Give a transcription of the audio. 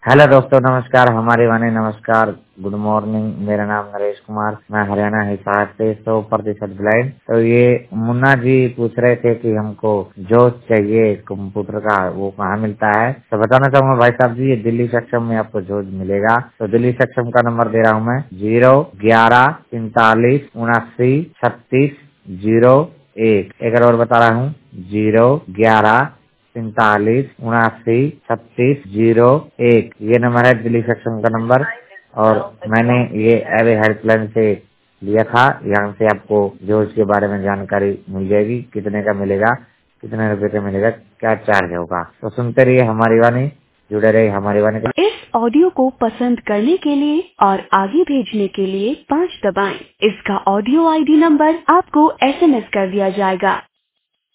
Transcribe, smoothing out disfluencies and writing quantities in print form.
Hello दोस्तों, नमस्कार। हमारे वाने नमस्कार, गुड मॉर्निंग। मेरा नाम नरेश कुमार, मैं हरियाणा हिसार से 100% ब्लाइंड। तो ये मुन्ना जी पूछ रहे थे कि हमको जोश चाहिए कंप्यूटर का, वो कहाँ मिलता है। तो बताना चाहूंगा भाई साहब जी, ये दिल्ली सक्षम में आपको जोश मिलेगा। तो दिल्ली सक्षम का नंबर दे रहा हूँ मैं, 01143363001। एक बार और बता रहा हूँ, 01143363001। ये नंबर है दिल्ली सेक्शन का नंबर। और मैंने ये एवे हेल्पलाइन से लिया था। यहाँ से आपको जो इसके बारे में जानकारी मिल जाएगी, कितने का मिलेगा, कितने रुपए का मिलेगा, क्या चार्ज होगा। तो सुनते रहिए हमारी वाणी, जुड़े रहिए हमारी वाणी। इस ऑडियो को पसंद करने के लिए और आगे भेजने के लिए 5 दबाएं। इसका ऑडियो आईडी नंबर आपको SMS कर दिया जाएगा।